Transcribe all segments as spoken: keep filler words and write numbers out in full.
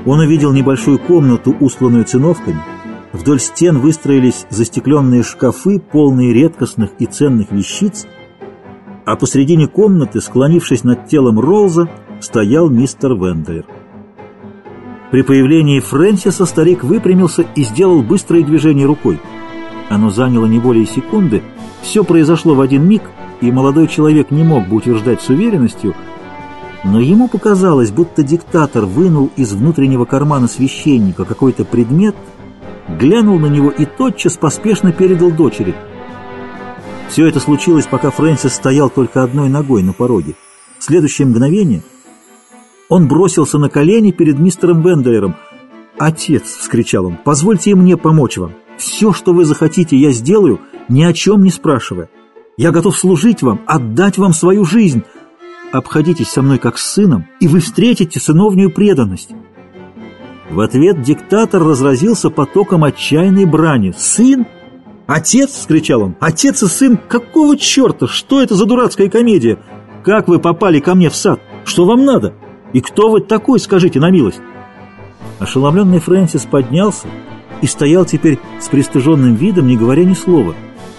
Он увидел небольшую комнату, устланную циновками. Вдоль стен выстроились застекленные шкафы, полные редкостных и ценных вещиц, а посредине комнаты, склонившись над телом Ролза, стоял мистер Вендлер. При появлении Фрэнсиса старик выпрямился и сделал быстрое движение рукой. Оно заняло не более секунды. Все произошло в один миг, и молодой человек не мог бы утверждать с уверенностью, но ему показалось, будто диктатор вынул из внутреннего кармана священника какой-то предмет, глянул на него и тотчас поспешно передал дочери. Все это случилось, пока Фрэнсис стоял только одной ногой на пороге. В следующее мгновение он бросился на колени перед мистером Вендлером. «Отец!» — вскричал он. «Позвольте и мне помочь вам. Все, что вы захотите, я сделаю, ни о чем не спрашивая. Я готов служить вам, отдать вам свою жизнь. Обходитесь со мной как с сыном, и вы встретите сыновнюю преданность». В ответ диктатор разразился потоком отчаянной брани. «Сын? Отец!» — вскричал он. «Отец и сын? Какого черта? Что это за дурацкая комедия? Как вы попали ко мне в сад? Что вам надо? И кто вы такой, скажите на милость?» Ошеломленный Фрэнсис поднялся и стоял теперь с пристыженным видом, не говоря ни слова.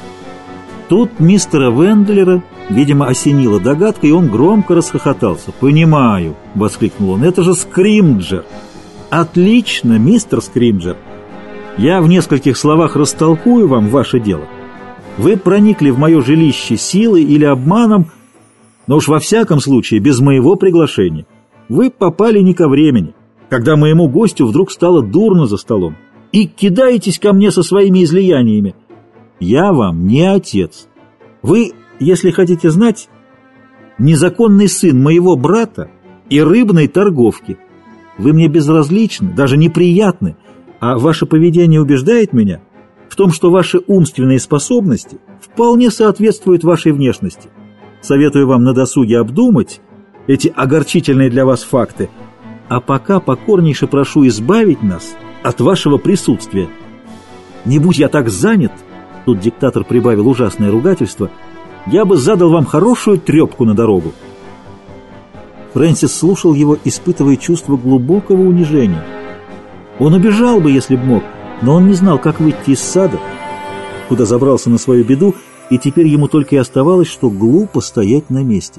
Тут мистера Вендлера, видимо, осенила догадка, и он громко расхохотался. «Понимаю!» — воскликнул он. «Это же Скримджер!» «Отлично, мистер Скримджер! Я в нескольких словах растолкую вам ваше дело. Вы проникли в мое жилище силой или обманом, но уж во всяком случае без моего приглашения. Вы попали не ко времени, когда моему гостю вдруг стало дурно за столом, и кидаетесь ко мне со своими излияниями. Я вам не отец. Вы, если хотите знать, незаконный сын моего брата и рыбной торговки. Вы мне безразличны, даже неприятны, а ваше поведение убеждает меня в том, что ваши умственные способности вполне соответствуют вашей внешности. Советую вам на досуге обдумать эти огорчительные для вас факты, а пока покорнейше прошу избавить нас от вашего присутствия. Не будь я так занят, тут диктатор прибавил ужасное ругательство, я бы задал вам хорошую трепку на дорогу». Фрэнсис слушал его, испытывая чувство глубокого унижения. Он убежал бы, если б мог, но он не знал, как выйти из сада, куда забрался на свою беду, и теперь ему только и оставалось, что глупо стоять на месте.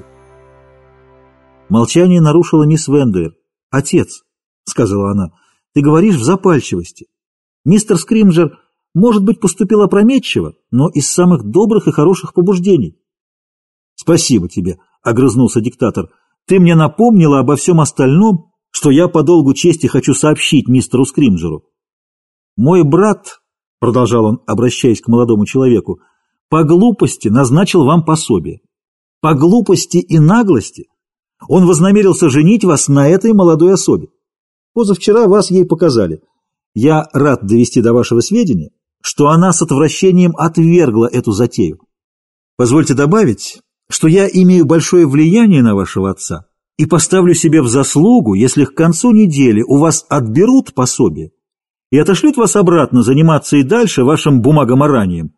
Молчание нарушила мисс Вендлер. «Отец», — сказала она, — «ты говоришь в запальчивости. Мистер Скримджер, может быть, поступил опрометчиво, но из самых добрых и хороших побуждений». «Спасибо тебе», — огрызнулся диктатор. «Ты мне напомнила обо всем остальном, что я по долгу чести хочу сообщить мистеру Скримджеру. Мой брат, — продолжал он, обращаясь к молодому человеку, — по глупости назначил вам пособие. По глупости и наглости он вознамерился женить вас на этой молодой особе. Позавчера вас ей показали. Я рад довести до вашего сведения, что она с отвращением отвергла эту затею. Позвольте добавить, что я имею большое влияние на вашего отца и поставлю себе в заслугу, если к концу недели у вас отберут пособие и отошлют вас обратно заниматься и дальше вашим бумагоморанием».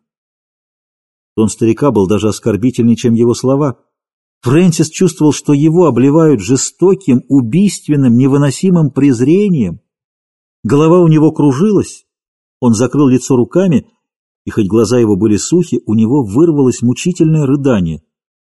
Тон старика был даже оскорбительнее, чем его слова. Фрэнсис чувствовал, что его обливают жестоким, убийственным, невыносимым презрением. Голова у него кружилась, он закрыл лицо руками, и хоть глаза его были сухи, у него вырвалось мучительное рыдание.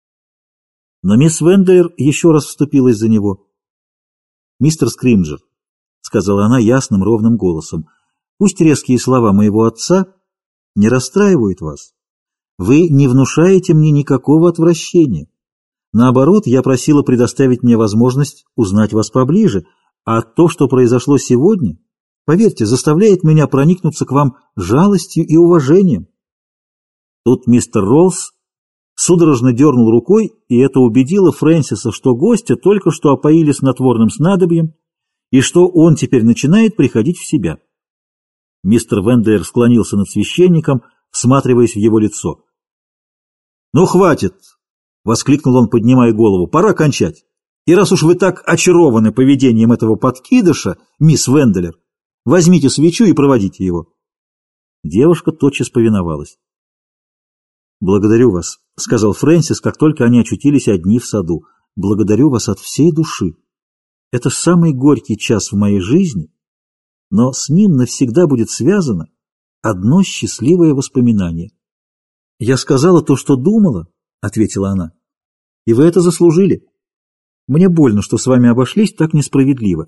Но мисс Вендлер еще раз вступилась за него. «Мистер Скримджер», — сказала она ясным, ровным голосом, — «пусть резкие слова моего отца не расстраивают вас. Вы не внушаете мне никакого отвращения. Наоборот, я просила предоставить мне возможность узнать вас поближе, а то, что произошло сегодня, поверьте, заставляет меня проникнуться к вам жалостью и уважением». Тут мистер Роллс судорожно дернул рукой, и это убедило Фрэнсиса, что гостя только что опоили снотворным снадобьем, и что он теперь начинает приходить в себя. Мистер Вендлер склонился над священником, всматриваясь в его лицо. «Ну, хватит!» — воскликнул он, поднимая голову. «Пора кончать. И раз уж вы так очарованы поведением этого подкидыша, мисс Вендлер, возьмите свечу и проводите его». Девушка тотчас повиновалась. «Благодарю вас», — сказал Фрэнсис, как только они очутились одни в саду. «Благодарю вас от всей души». Это самый горький час в моей жизни, но с ним навсегда будет связано одно счастливое воспоминание. «Я сказала то, что думала», — ответила она, — «и вы это заслужили. Мне больно, что с вами обошлись так несправедливо».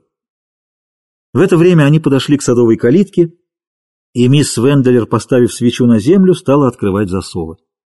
В это время они подошли к садовой калитке, и мисс Венделер, поставив свечу на землю, стала открывать засовы.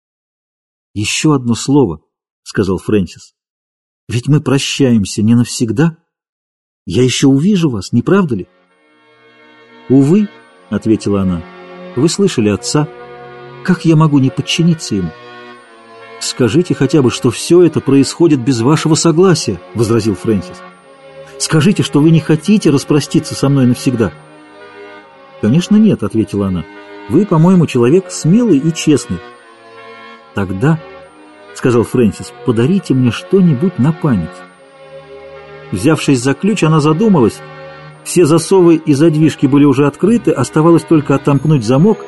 «Еще одно слово», — сказал Фрэнсис. «Ведь мы прощаемся не навсегда. Я еще увижу вас, не правда ли?» «Увы», — ответила она, — «вы слышали отца. Как я могу не подчиниться ему?» «Скажите хотя бы, что все это происходит без вашего согласия», — возразил Фрэнсис. «Скажите, что вы не хотите распроститься со мной навсегда». «Конечно нет», — ответила она. «Вы, по-моему, человек смелый и честный». «Тогда», — сказал Фрэнсис, — «подарите мне что-нибудь на память». Взявшись за ключ, она задумалась. Все засовы и задвижки были уже открыты, оставалось только отомкнуть замок.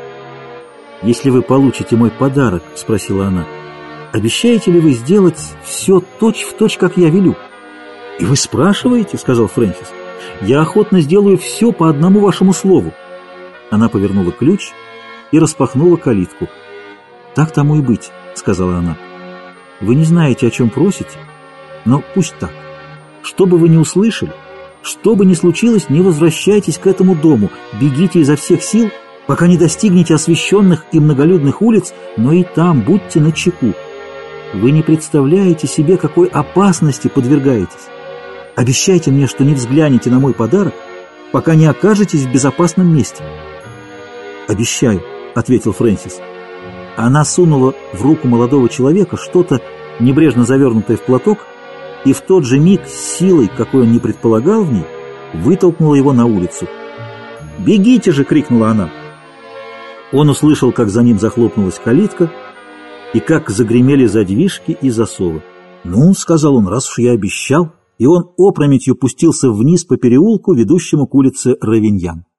«Если вы получите мой подарок, — спросила она, — обещаете ли вы сделать все точь-в-точь, как я велю?» «И вы спрашиваете, — сказал Фрэнсис, — я охотно сделаю все по одному вашему слову». Она повернула ключ и распахнула калитку. «Так тому и быть, — сказала она. Вы не знаете, о чем просите, но пусть так. Что бы вы ни услышали, что бы ни случилось, не возвращайтесь к этому дому, бегите изо всех сил, пока не достигнете освещенных и многолюдных улиц, но и там будьте начеку. Вы не представляете себе, какой опасности подвергаетесь. Обещайте мне, что не взглянете на мой подарок, пока не окажетесь в безопасном месте». «Обещаю», — ответил Фрэнсис. Она сунула в руку молодого человека что-то, небрежно завернутое в платок, и в тот же миг с силой, какой он не предполагал в ней, вытолкнула его на улицу. «Бегите же!» — крикнула она. Он услышал, как за ним захлопнулась калитка и как загремели задвижки и засовы. «Ну, — сказал он, — раз уж я обещал», и он опрометью пустился вниз по переулку, ведущему к улице Равиньян.